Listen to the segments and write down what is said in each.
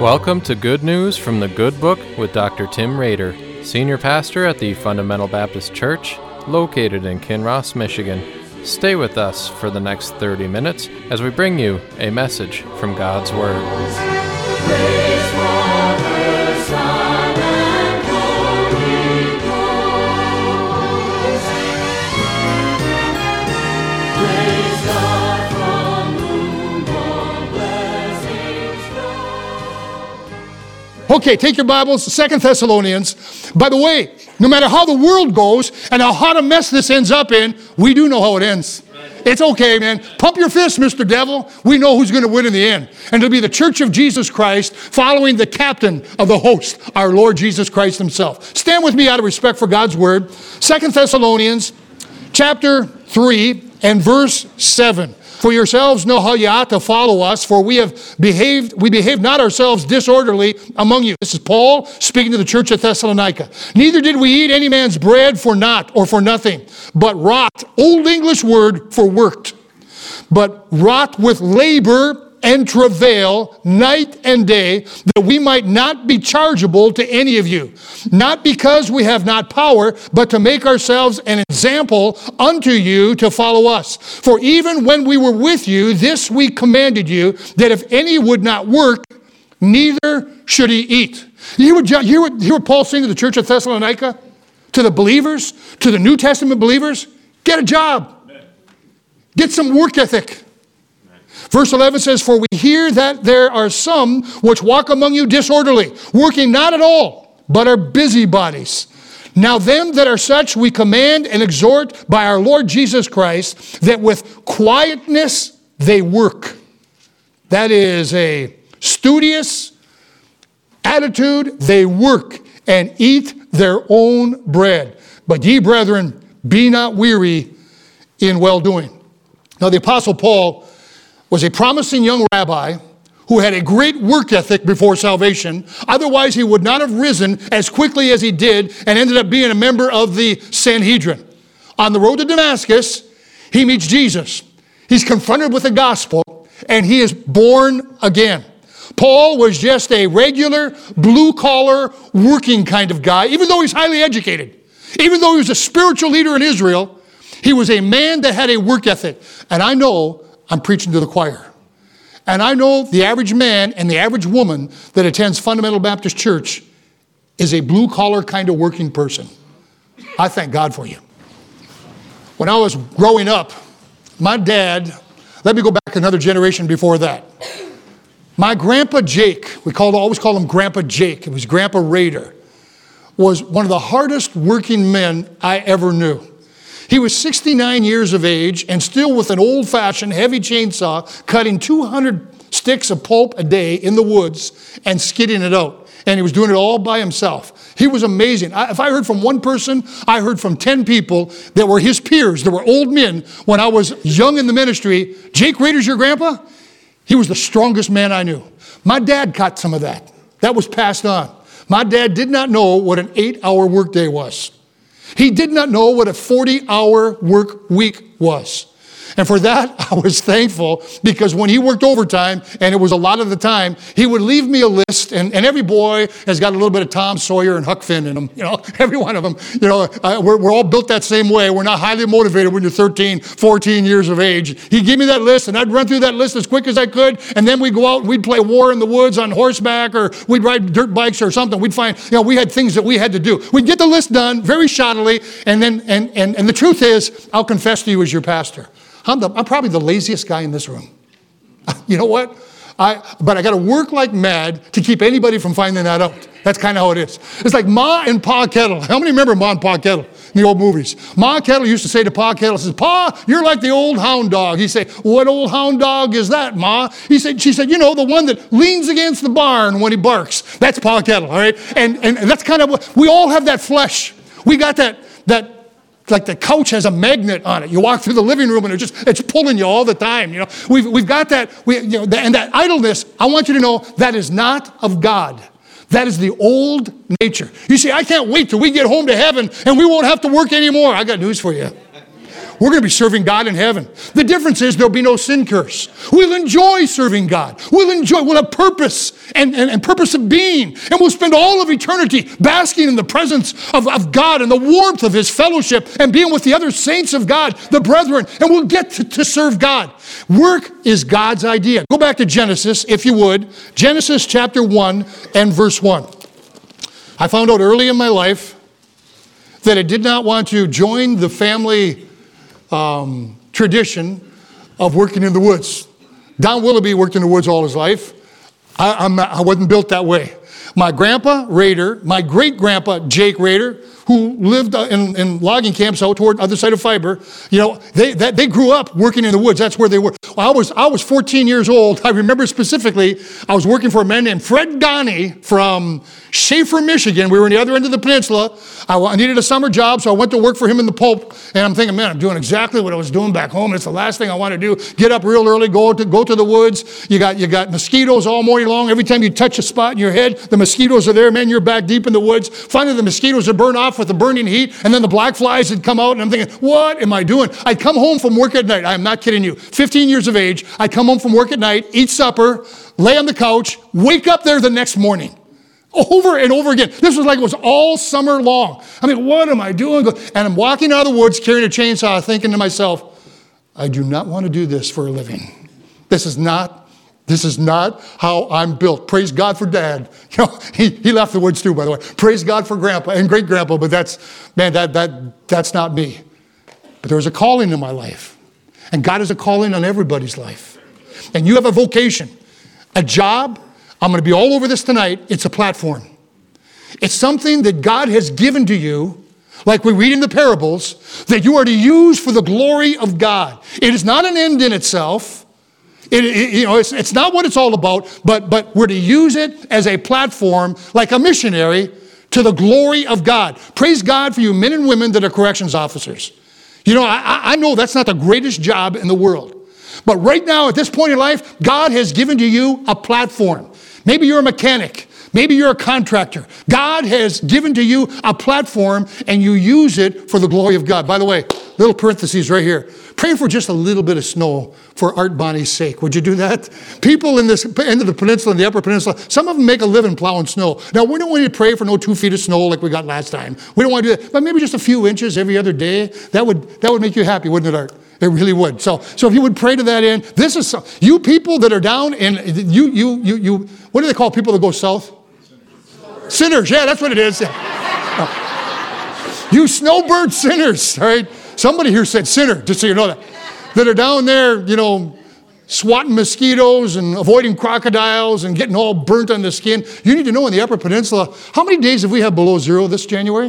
Welcome to Good News from the Good Book with Dr. Tim Rader, Senior Pastor at the Fundamental Baptist Church, located in Kinross, Michigan. Stay with us for the next 30 minutes as we bring you a message from God's Word. Okay, take your Bibles to 2 Thessalonians. By the way, no matter how the world goes and how hot a mess this ends up in, we do know how it ends. It's okay, man. Pump your fist, Mr. Devil. We know who's going to win in the end. And it'll be the Church of Jesus Christ following the captain of the host, our Lord Jesus Christ himself. Stand with me out of respect for God's Word. 2 Thessalonians chapter 3 and verse 7. For yourselves know how ye ought to follow us, for we behaved not ourselves disorderly among you. This is Paul speaking to the church at Thessalonica. Neither did we eat any man's bread for naught or for nothing, but wrought, Old English word for worked, but wrought with labor and travail night and day, that we might not be chargeable to any of you, not because we have not power, but to make ourselves an example unto you to follow us. For even when we were with you, this we commanded you, that if any would not work, neither should he eat. You hear what Paul's saying to the church of Thessalonica? To the believers, to the New Testament believers? Get a job. Get some work ethic. Verse 11 says, for we hear that there are some which walk among you disorderly, working not at all, but are busybodies. Now them that are such we command and exhort by our Lord Jesus Christ, that with quietness they work. That is a studious attitude. They work and eat their own bread. But ye, brethren, be not weary in well-doing. Now the Apostle Paul was a promising young rabbi who had a great work ethic before salvation. Otherwise, he would not have risen as quickly as he did and ended up being a member of the Sanhedrin. On the road to Damascus, he meets Jesus. He's confronted with the gospel, and he is born again. Paul was just a regular, blue-collar, working kind of guy, even though he's highly educated. Even though he was a spiritual leader in Israel, he was a man that had a work ethic. And I know I'm preaching to the choir. And I know the average man and the average woman that attends Fundamental Baptist Church is a blue-collar kind of working person. I thank God for you. When I was growing up, my dad, let me go back another generation before that. My Grandpa Jake, we always call him Grandpa Jake, it was Grandpa Rader, was one of the hardest working men I ever knew. He was 69 years of age and still with an old-fashioned heavy chainsaw cutting 200 sticks of pulp a day in the woods and skidding it out. And he was doing it all by himself. He was amazing. If I heard from one person, I heard from 10 people that were his peers, that were old men when I was young in the ministry. Jake Rader's your grandpa? He was the strongest man I knew. My dad caught some of that. That was passed on. My dad did not know what an 8-hour workday was. He did not know what a 40-hour work week was. And for that, I was thankful, because when he worked overtime, and it was a lot of the time, he would leave me a list, and every boy has got a little bit of Tom Sawyer and Huck Finn in them, every one of them. We're all built that same way. We're not highly motivated when you're 13, 14 years of age. He'd give me that list, and I'd run through that list as quick as I could, and then we'd go out and we'd play war in the woods on horseback, or we'd ride dirt bikes or something. We'd find, we had things that we had to do. We'd get the list done very shoddily, and then, and the truth is, I'll confess to you as your pastor, I'm probably the laziest guy in this room. You know what? But I got to work like mad to keep anybody from finding that out. That's kind of how it is. It's like Ma and Pa Kettle. How many remember Ma and Pa Kettle in the old movies? Ma Kettle used to say to Pa Kettle, says, Pa, you're like the old hound dog. He'd say, what old hound dog is that, Ma? She said, the one that leans against the barn when he barks. That's Pa Kettle, all right? And that's kind of what, we all have that flesh. We got that like the couch has a magnet on it. You walk through the living room and it's pulling you all the time. We've got that. And that idleness, I want you to know, that is not of God. That is the old nature. You see, I can't wait till we get home to heaven and we won't have to work anymore. I got news for you. We're going to be serving God in heaven. The difference is there'll be no sin curse. We'll enjoy serving God. We'll have purpose and purpose of being. And we'll spend all of eternity basking in the presence of God and the warmth of his fellowship and being with the other saints of God, the brethren, and we'll get to serve God. Work is God's idea. Go back to Genesis, if you would. Genesis chapter 1 and verse 1. I found out early in my life that I did not want to join the family tradition of working in the woods. Don Willoughby worked in the woods all his life. I wasn't built that way. My grandpa, Rader, my great-grandpa, Jake Rader, who lived in logging camps out toward the other side of Fiber, they grew up working in the woods. That's where they were. I was 14 years old. I remember specifically, I was working for a man named Fred Ghani from Schaefer, Michigan. We were on the other end of the peninsula. I needed a summer job, so I went to work for him in the pulp. And I'm thinking, man, I'm doing exactly what I was doing back home. It's the last thing I want to do. Get up real early, go to the woods. You got mosquitoes all morning long. Every time you touch a spot in your head, the mosquitoes are there. Man, you're back deep in the woods. Finally, the mosquitoes would burn off with the burning heat, and then the black flies would come out, and I'm thinking, what am I doing? I'd come home from work at night. I'm not kidding you. 15 years of age, I'd come home from work at night, eat supper, lay on the couch, wake up there the next morning. Over and over again. This was like it was all summer long. I mean, what am I doing? And I'm walking out of the woods carrying a chainsaw thinking to myself, I do not want to do this for a living. This is not how I'm built. Praise God for Dad. He left the woods too, by the way. Praise God for Grandpa and great-grandpa, but that's not me. But there was a calling in my life. And God has a calling on everybody's life. And you have a vocation, a job. I'm going to be all over this tonight. It's a platform. It's something that God has given to you, like we read in the parables, that you are to use for the glory of God. It is not an end in itself. It's not what it's all about, but we're to use it as a platform, like a missionary, to the glory of God. Praise God for you men and women that are corrections officers. I know that's not the greatest job in the world. But right now, at this point in life, God has given to you a platform. Maybe you're a mechanic. Maybe you're a contractor. God has given to you a platform, and you use it for the glory of God. By the way, little parentheses right here. Pray for just a little bit of snow for Art Bonnie's sake. Would you do that? People in this end of the peninsula, in the upper peninsula, some of them make a living plowing snow. Now, we don't want you to pray for no 2 feet of snow like we got last time. We don't want to do that. But maybe just a few inches every other day. That would make you happy, wouldn't it, Art? It really would. So if you would pray to that end, this is you people that are down in you. What do they call people that go south? Sinners. Yeah, that's what it is. You snowbird sinners. All right. Somebody here said sinner, just so you know that are down there, swatting mosquitoes and avoiding crocodiles and getting all burnt on the skin. You need to know in the Upper Peninsula, how many days have we had below zero this January?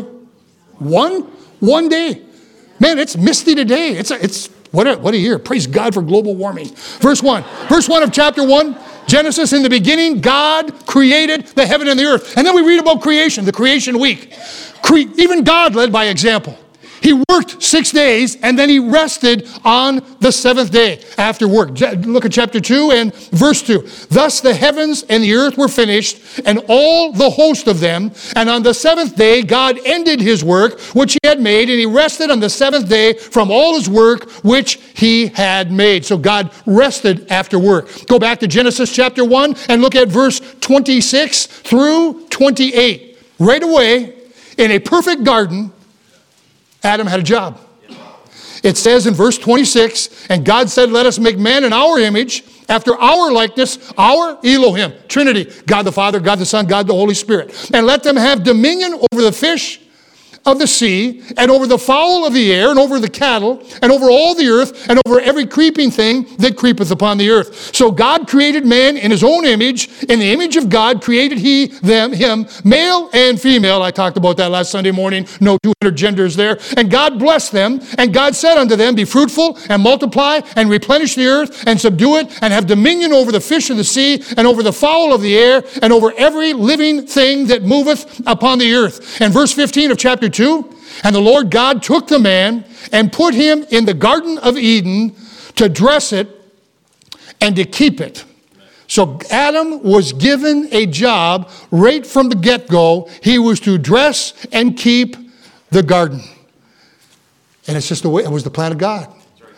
One day. Man, it's misty today. It's what a year. Praise God for global warming. Verse 1 of chapter 1, Genesis, in the beginning, God created the heaven and the earth. And then we read about creation, the creation week. Even God led by example. He worked 6 days, and then he rested on the seventh day after work. Look at chapter 2 and verse 2. Thus the heavens and the earth were finished, and all the host of them. And on the seventh day, God ended his work, which he had made, and he rested on the seventh day from all his work, which he had made. So God rested after work. Go back to Genesis chapter 1 and look at verse 26 through 28. Right away, in a perfect garden, Adam had a job. It says in verse 26, and God said, let us make man in our image, after our likeness, our Elohim, Trinity, God the Father, God the Son, God the Holy Spirit. And let them have dominion over the fish of the sea, and over the fowl of the air, and over the cattle, and over all the earth, and over every creeping thing that creepeth upon the earth. So God created man in his own image. In the image of God created he him, male and female. I talked about that last Sunday morning. No 200 genders there. And God blessed them, and God said unto them, be fruitful, and multiply, and replenish the earth, and subdue it, and have dominion over the fish of the sea, and over the fowl of the air, and over every living thing that moveth upon the earth. And verse 15 of chapter 2, and the Lord God took the man and put him in the Garden of Eden to dress it and to keep it. So Adam was given a job right from the get-go. He was to dress and keep the garden. And it's just the way, it was the plan of God.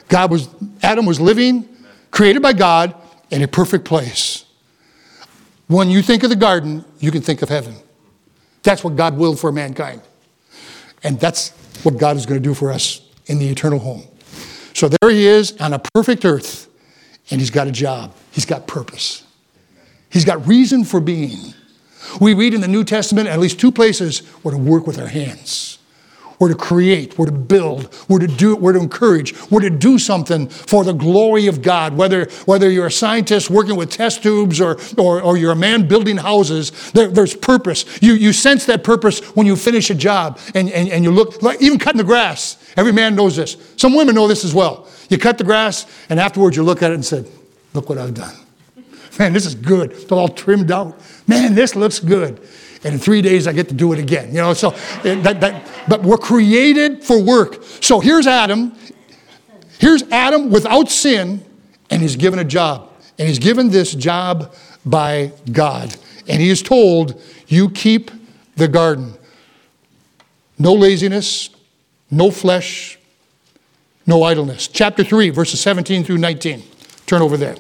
Adam was living, created by God, in a perfect place. When you think of the garden, you can think of heaven. That's what God willed for mankind. And that's what God is going to do for us in the eternal home. So there he is on a perfect earth, and he's got a job. He's got purpose. He's got reason for being. We read in the New Testament at least 2 places we're to work with our hands. We're to create, we're to build, we're to encourage, we're to do something for the glory of God. Whether you're a scientist working with test tubes or you're a man building houses, there's purpose. You sense that purpose when you finish a job and you look, like even cutting the grass. Every man knows this. Some women know this as well. You cut the grass and afterwards you look at it and say, look what I've done. Man, this is good. It's all trimmed out. Man, this looks good. And in 3 days, I get to do it again. But we're created for work. So here's Adam. Here's Adam without sin, and he's given a job. And he's given this job by God. And he is told, you keep the garden. No laziness, no flesh, no idleness. Chapter 3, verses 17 through 19. Turn over there.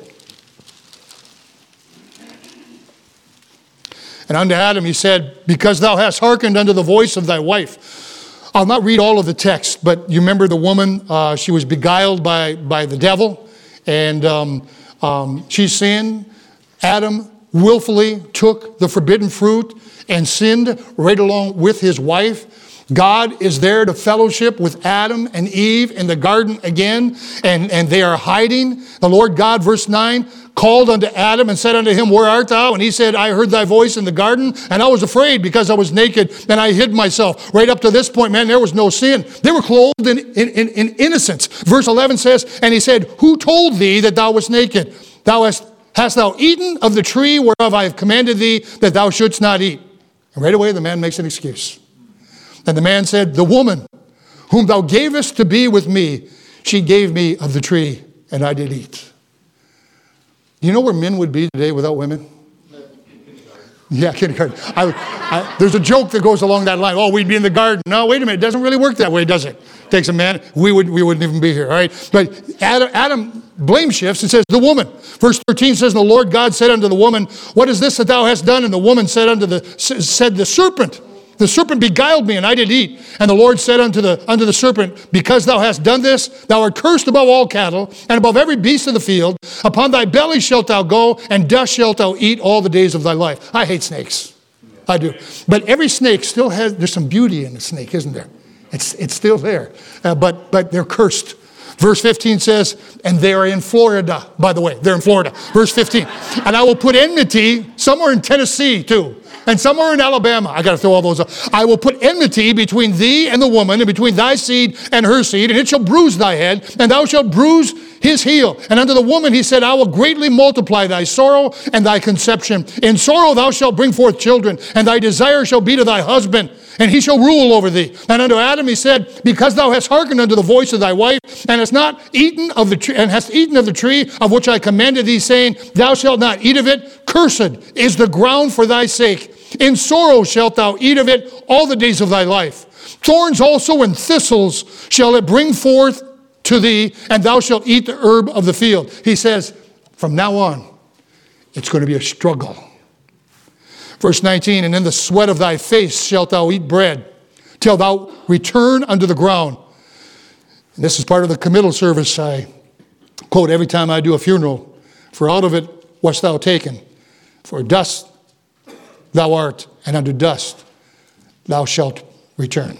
And unto Adam he said, because thou hast hearkened unto the voice of thy wife. I'll not read all of the text, but you remember the woman, she was beguiled by the devil, and she sinned. Adam willfully took the forbidden fruit and sinned right along with his wife. God is there to fellowship with Adam and Eve in the garden again, and they are hiding. The Lord God, verse 9, called unto Adam and said unto him, where art thou? And he said, I heard thy voice in the garden, and I was afraid because I was naked, and I hid myself. Right up to this point, man, there was no sin. They were clothed in innocence. Verse 11 says, and he said, who told thee that thou wast naked? Hast thou eaten of the tree whereof I have commanded thee that thou shouldst not eat? And right away the man makes an excuse. And the man said, the woman whom thou gavest to be with me, she gave me of the tree, and I did eat. Do you know where men would be today without women? Yeah, kindergarten. There's a joke that goes along that line. Oh, we'd be in the garden. No, wait a minute. It doesn't really work that way, does it? Takes a man. We wouldn't even be here, all right? But Adam blame shifts and says, the woman. Verse 13 says, the Lord God said unto the woman, what is this that thou hast done? And the woman said said the serpent. The serpent beguiled me, and I did eat. And the Lord said unto the serpent, because thou hast done this, thou art cursed above all cattle, and above every beast of the field. Upon thy belly shalt thou go, and dust shalt thou eat all the days of thy life. I hate snakes. I do. But every snake still there's some beauty in the snake, isn't there? It's still there. But they're cursed. Verse 15 says, and they are in Florida, by the way. They're in Florida. Verse 15. And I will put enmity somewhere in Tennessee, too. And somewhere in Alabama. I got to throw all those up. I will put enmity between thee and the woman, and between thy seed and her seed, and it shall bruise thy head, and thou shalt bruise his heel. And unto the woman he said, I will greatly multiply thy sorrow and thy conception. In sorrow thou shalt bring forth children, and thy desire shall be to thy husband, and he shall rule over thee. And unto Adam he said, because thou hast hearkened unto the voice of thy wife, and hast not eaten of the tree, and hast eaten of the tree of which I commanded thee, saying, thou shalt not eat of it. Cursed is the ground for thy sake. In sorrow shalt thou eat of it all the days of thy life. Thorns also and thistles shall it bring forth to thee, and thou shalt eat the herb of the field. He says, from now on, it's going to be a struggle. Verse 19, and in the sweat of thy face shalt thou eat bread, till thou return unto the ground. And this is part of the committal service I quote every time I do a funeral. For out of it wast thou taken. For dust thou art, and unto dust thou shalt return.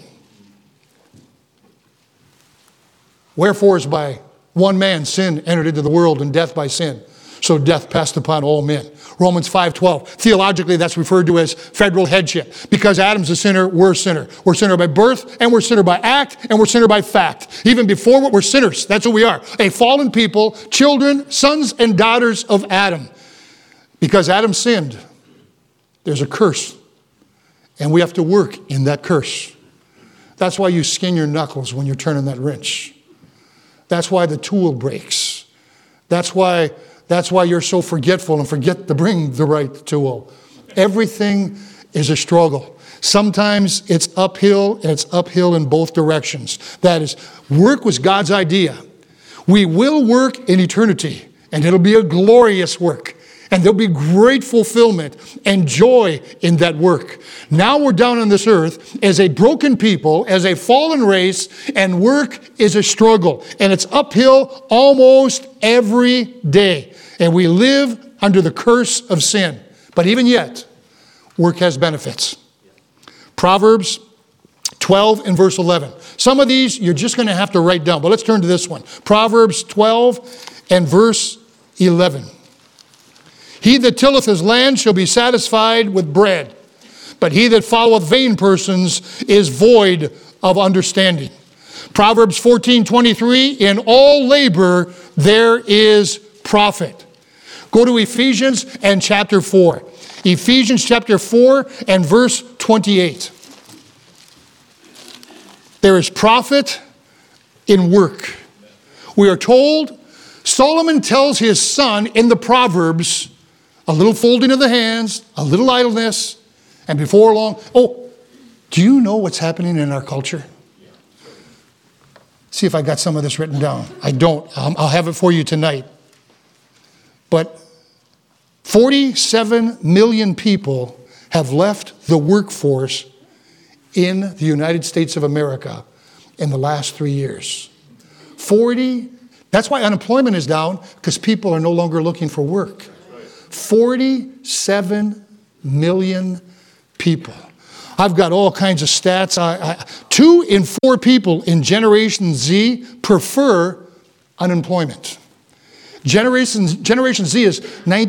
Wherefore is by one man sin entered into the world, and death by sin. So death passed upon all men. Romans 5:12. Theologically, that's referred to as federal headship. Because Adam's a sinner, we're a sinner. We're a sinner by birth, and we're a sinner by act, and we're a sinner by fact. Even before we're sinners. That's who we are. A fallen people, children, sons and daughters of Adam. Because Adam sinned, there's a curse. And we have to work in that curse. That's why you skin your knuckles when you're turning that wrench. That's why the tool breaks. That's why you're so forgetful and forget to bring the right tool. Everything is a struggle. Sometimes it's uphill, and it's uphill in both directions. That is, work was God's idea. We will work in eternity, and it'll be a glorious work. And there'll be great fulfillment and joy in that work. Now we're down on this earth as a broken people, as a fallen race, and work is a struggle. And it's uphill almost every day. And we live under the curse of sin. But even yet, work has benefits. Proverbs 12 and verse 11. Some of these you're just going to have to write down, but let's turn to this one. Proverbs 12 and verse 11. He that tilleth his land shall be satisfied with bread, but he that followeth vain persons is void of understanding. Proverbs 14:23, in all labor there is profit. Go to Ephesians and chapter 4. Ephesians chapter 4 and verse 28. There is profit in work. We are told, Solomon tells his son in the Proverbs, a little folding of the hands, a little idleness, and before long, do you know what's happening in our culture? See if I got some of this written down. I don't. I'll have it for you tonight. But 47 million people have left the workforce in the United States of America in the last 3 years. That's why unemployment is down, because people are no longer looking for work. 47 million people. I've got all kinds of stats. 2 in 4 people in Generation Z prefer unemployment. Generation Z is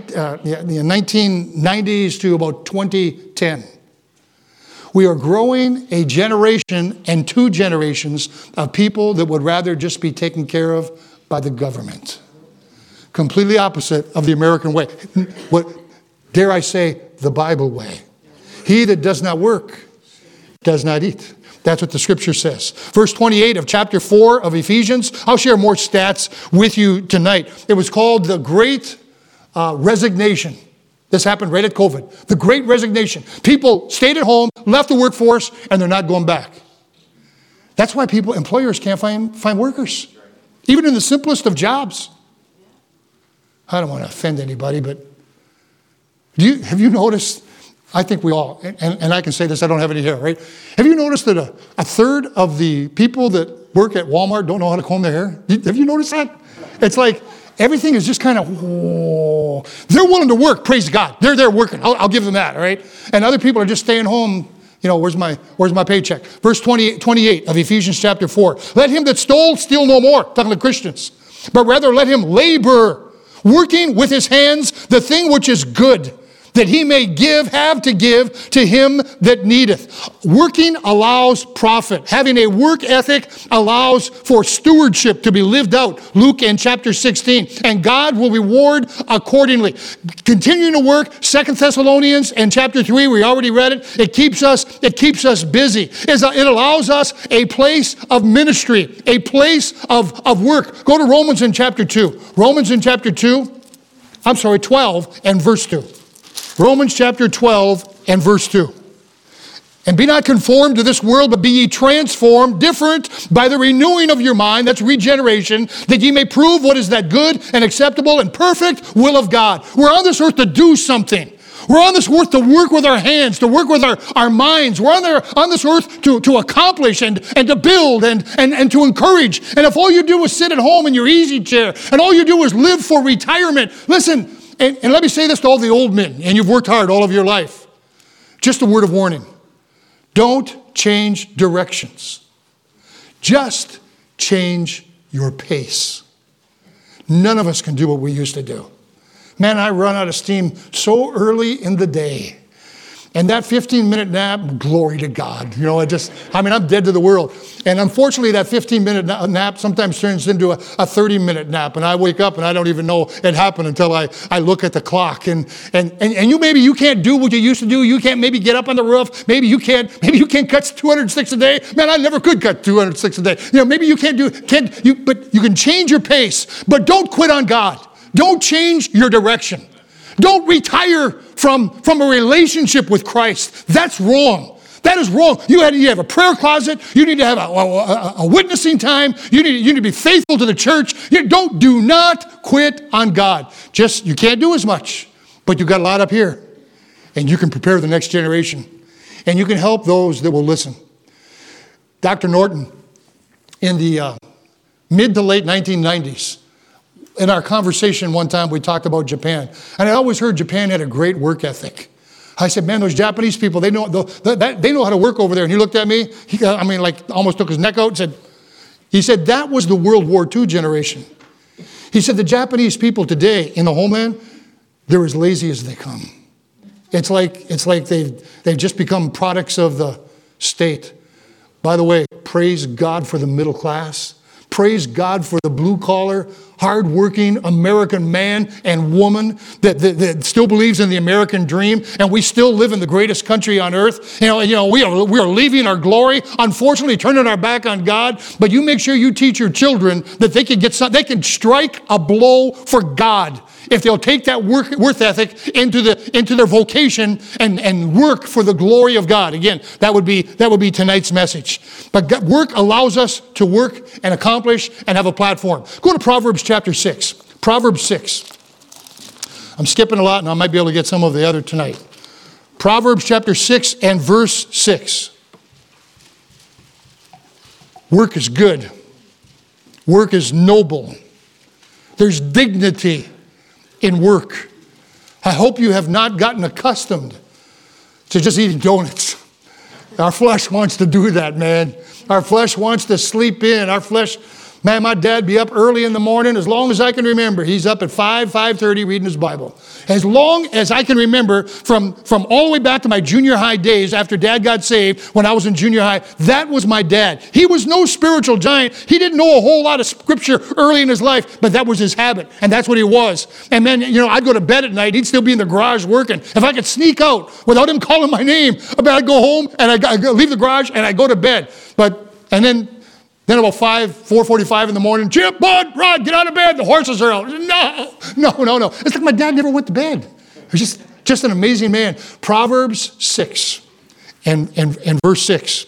1990s to about 2010. We are growing a generation and 2 generations of people that would rather just be taken care of by the government. Completely opposite of the American way. What, dare I say, the Bible way. He that does not work does not eat. That's what the scripture says. Verse 28 of chapter 4 of Ephesians. I'll share more stats with you tonight. It was called the Great Resignation. This happened right at COVID. The Great Resignation. People stayed at home, left the workforce, and they're not going back. That's why employers can't find workers. Even in the simplest of jobs. I don't want to offend anybody, but have you noticed, I think we all, and I can say this, I don't have any hair, right? Have you noticed that a third of the people that work at Walmart don't know how to comb their hair? Have you noticed that? It's like everything is just kind of, they're willing to work, praise God. They're there working. I'll give them that, all right? And other people are just staying home. Where's my paycheck? Verse 28 of Ephesians chapter 4. Let him that stole steal no more, talking to Christians, but rather let him labor, working with his hands the thing which is good, that he may have to give to him that needeth. Working allows profit. Having a work ethic allows for stewardship to be lived out. Luke in chapter 16. And God will reward accordingly. Continuing to work, 2 Thessalonians and chapter 3, we already read it. It keeps us busy. It allows us a place of ministry, a place of work. Go to Romans in chapter 2. Romans in chapter 12 and verse 2. Romans chapter 12 and verse 2. And be not conformed to this world, but be ye transformed, different by the renewing of your mind, that's regeneration, that ye may prove what is that good and acceptable and perfect will of God. We're on this earth to do something. We're on this earth to work with our hands, to work with our minds. We're on this earth to accomplish and to build and to encourage. And if all you do is sit at home in your easy chair and all you do is live for retirement, listen, and let me say this to all the old men, and you've worked hard all of your life. Just a word of warning. Don't change directions. Just change your pace. None of us can do what we used to do. Man, I run out of steam so early in the day. And that 15-minute nap, glory to God. I'm dead to the world. And unfortunately, that 15-minute nap sometimes turns into a 30-minute nap. And I wake up and I don't even know it happened until I look at the clock. And you can't do what you used to do. You can't maybe get up on the roof. Maybe you can't cut 206 a day. Man, I never could cut 206 a day. Maybe you but you can change your pace. But don't quit on God. Don't change your direction. Don't retire from a relationship with Christ. That's wrong. That is wrong. You have a prayer closet. You need to have a witnessing time. You need to be faithful to the church. Do not quit on God. You can't do as much, but you've got a lot up here. And you can prepare the next generation. And you can help those that will listen. Dr. Norton, in the mid to late 1990s, in our conversation one time, we talked about Japan. And I always heard Japan had a great work ethic. I said, man, those Japanese people, they know how to work over there. And he looked at me, almost took his neck out and he said, that was the World War II generation. He said, the Japanese people today in the homeland, they're as lazy as they come. It's like they've just become products of the state. By the way, praise God for the middle class. Praise God for the blue-collar, hard-working American man and woman that still believes in the American dream, and we still live in the greatest country on earth. We are leaving our glory, unfortunately, turning our back on God. But you make sure you teach your children that they can strike a blow for God if they'll take that work ethic into their vocation and work for the glory of God. Again, that would be tonight's message. But work allows us to work and accomplish and have a platform. Go to Proverbs chapter 6. Proverbs 6. I'm skipping a lot, and I might be able to get some of the other tonight. Proverbs chapter 6 and verse 6. Work is good. Work is noble. There's dignity in work. I hope you have not gotten accustomed to just eating donuts. Our flesh wants to do that, man. Our flesh wants to sleep in. Man, my dad be up early in the morning as long as I can remember. He's up at 5:30 reading his Bible. As long as I can remember from all the way back to my junior high days after Dad got saved when I was in junior high, that was my dad. He was no spiritual giant. He didn't know a whole lot of scripture early in his life, but that was his habit, and that's what he was. And then, I'd go to bed at night. He'd still be in the garage working. If I could sneak out without him calling my name, I'd go home and I'd leave the garage and I'd go to bed. And then about 4:45 in the morning, Chip, Bud, Rod, get out of bed. The horses are out. No. It's like my dad never went to bed. He was just an amazing man. Proverbs 6 and verse 6.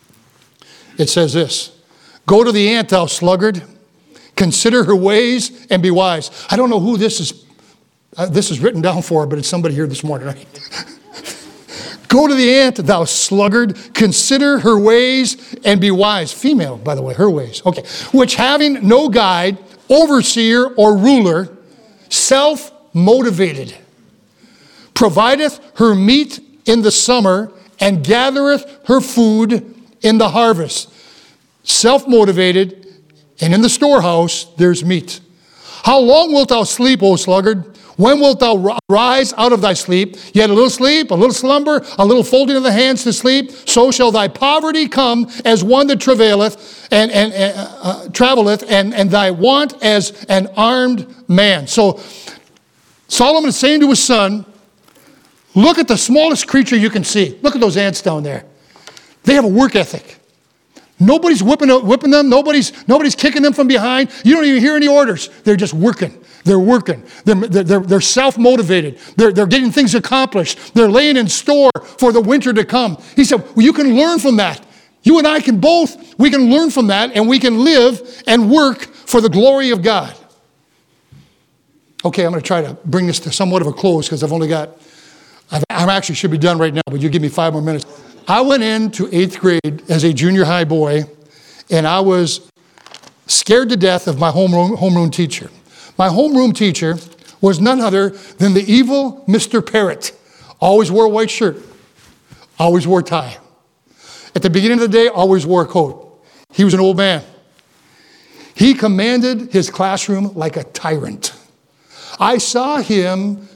It says this. Go to the ant, thou sluggard. Consider her ways and be wise. I don't know who this is written down for, but it's somebody here this morning, right? Go to the ant, thou sluggard, consider her ways and be wise. Female, by the way, her ways. Okay. Which having no guide, overseer, or ruler, self-motivated, provideth her meat in the summer and gathereth her food in the harvest. Self-motivated, and in the storehouse there's meat. How long wilt thou sleep, O sluggard? When wilt thou rise out of thy sleep? Yet a little sleep, a little slumber, a little folding of the hands to sleep. So shall thy poverty come as one that travaileth and traveleth, and thy want as an armed man. So Solomon is saying to his son, look at the smallest creature you can see. Look at those ants down there. They have a work ethic. Nobody's whipping them. Nobody's kicking them from behind. You don't even hear any orders. They're just working. They're working. They're self-motivated. They're getting things accomplished. They're laying in store for the winter to come. He said, well, you can learn from that. You and I can we can learn from that, and we can live and work for the glory of God. Okay, I'm going to try to bring this to somewhat of a close because I actually should be done right now, but you give me 5 more minutes. I went into 8th grade as a junior high boy, and I was scared to death of my homeroom teacher. My homeroom teacher was none other than the evil Mr. Parrott. Always wore a white shirt. Always wore a tie. At the beginning of the day, always wore a coat. He was an old man. He commanded his classroom like a tyrant. I saw him,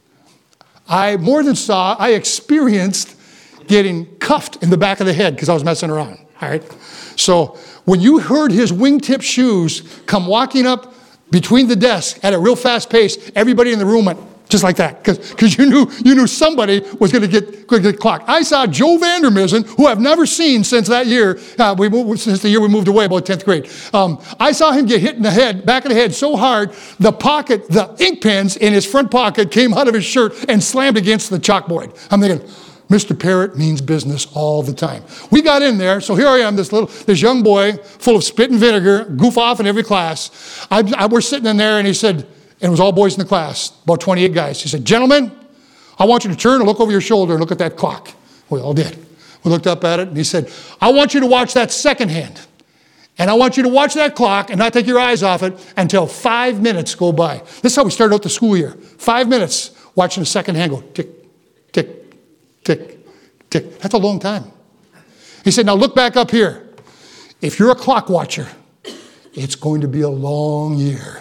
I experienced getting cuffed in the back of the head because I was messing around. All right. So when you heard his wingtip shoes come walking up between the desks at a real fast pace, everybody in the room went just like that because you knew somebody was going to get clocked. I saw Joe Vandermissen, who I've never seen since that year. Since the year we moved away, about 10th grade. I saw him get hit in the back of the head so hard, the ink pens in his front pocket came out of his shirt and slammed against the chalkboard. I'm thinking, Mr. Parrott means business all the time. We got in there, so here I am, this young boy full of spit and vinegar, goof off in every class. We're sitting in there, and he said, and it was all boys in the class, about 28 guys. He said, gentlemen, I want you to turn and look over your shoulder and look at that clock. We all did. We looked up at it, and he said, I want you to watch that second hand. And I want you to watch that clock and not take your eyes off it until 5 minutes go by. This is how we started out the school year. 5 minutes watching the second hand go tick, tick, tick, tick. That's a long time. He said, now look back up here. If you're a clock watcher, it's going to be a long year.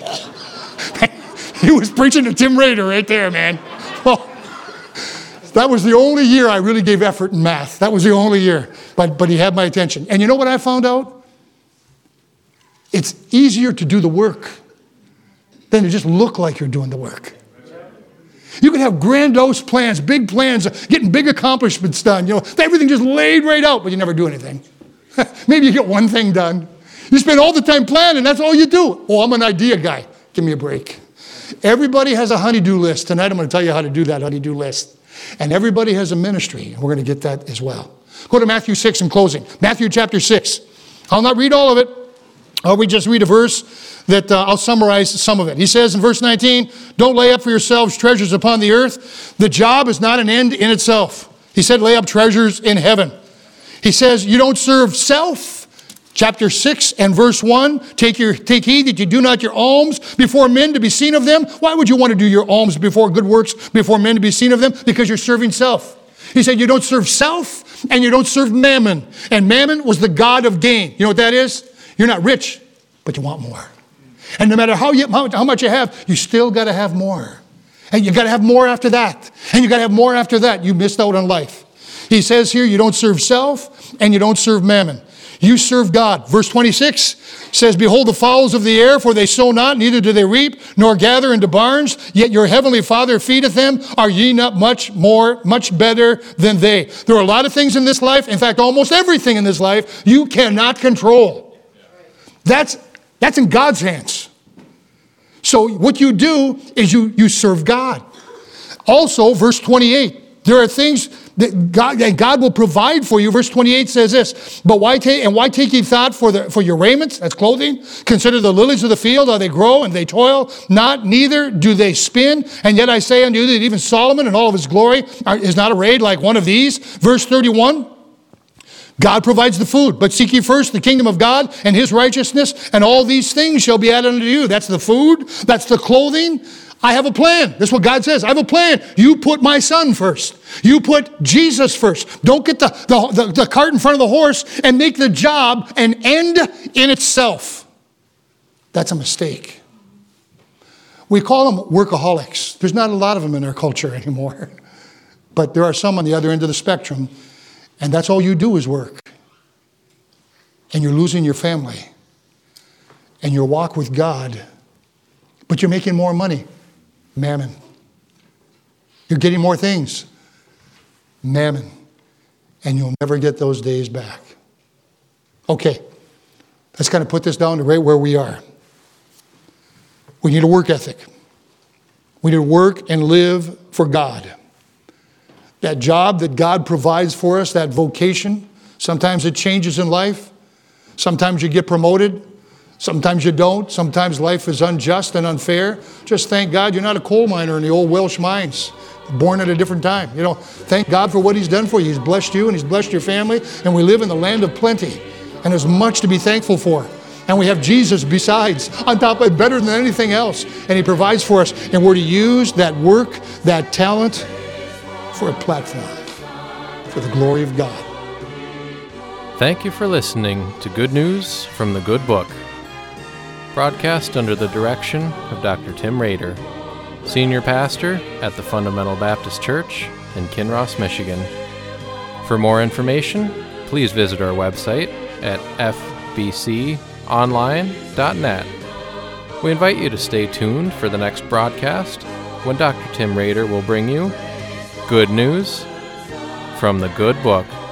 He was preaching to Tim Rader right there, man. Well, that was the only year I really gave effort in math. That was the only year. But he had my attention. And you know what I found out? It's easier to do the work than to just look like you're doing the work. You can have grandiose plans, big plans, getting big accomplishments done. You know, everything just laid right out, but you never do anything. Maybe you get one thing done. You spend all the time planning. That's all you do. Oh, I'm an idea guy. Give me a break. Everybody has a honey-do list. Tonight I'm going to tell you how to do that honey-do list. And everybody has a ministry. And we're going to get that as well. Go to Matthew 6 in closing. Matthew chapter 6. I'll not read all of it. We just read a verse that I'll summarize some of it. He says in verse 19, don't lay up for yourselves treasures upon the earth. The job is not an end in itself. He said, lay up treasures in heaven. He says, you don't serve self. Chapter 6 and verse 1, take heed that you do not your alms before men to be seen of them. Why would you want to do your alms before good works, before men to be seen of them? Because you're serving self. He said, you don't serve self and you don't serve mammon. And mammon was the god of gain. You know what that is? You're not rich, but you want more. And no matter how much you have, you still got to have more. And you got to have more after that. And you got to have more after that. You missed out on life. He says here, you don't serve self and you don't serve mammon. You serve God. Verse 26 says, behold the fowls of the air, for they sow not, neither do they reap, nor gather into barns, yet your heavenly Father feedeth them. Are ye not much better than they? There are a lot of things in this life, in fact, almost everything in this life, you cannot control. That's in God's hands. So what you do is you serve God. Also, verse 28, there are things that God will provide for you. Verse 28 says this, but why take ye thought for your raiment, that's clothing? Consider the lilies of the field, how they grow, and they toil not, neither do they spin. And yet I say unto you that even Solomon in all of his glory is not arrayed like one of these. Verse 31, God provides the food, but seek ye first the kingdom of God and his righteousness, and all these things shall be added unto you. That's the food, that's the clothing. I have a plan. That's what God says. I have a plan. You put my son first. You put Jesus first. Don't get the cart in front of the horse and make the job an end in itself. That's a mistake. We call them workaholics. There's not a lot of them in our culture anymore. But there are some on the other end of the spectrum. And that's all you do is work. And you're losing your family. And your walk with God. But you're making more money. Mammon. You're getting more things. Mammon. And you'll never get those days back. Okay. Let's kind of put this down to right where we are. We need a work ethic. We need to work and live for God. That job that God provides for us, that vocation, sometimes it changes in life. Sometimes you get promoted. Sometimes you don't. Sometimes life is unjust and unfair. Just thank God you're not a coal miner in the old Welsh mines, born at a different time. You know, thank God for what he's done for you. He's blessed you and he's blessed your family. And we live in the land of plenty. And there's much to be thankful for. And we have Jesus besides, on top of it, better than anything else. And he provides for us. And we're to use that work, that talent, for a platform, for the glory of God. Thank you for listening to Good News from the Good Book, broadcast under the direction of Dr. Tim Rader, Senior Pastor at the Fundamental Baptist Church in Kinross, Michigan. For more information, please visit our website at fbconline.net. We invite you to stay tuned for the next broadcast when Dr. Tim Rader will bring you Good News from the Good Book.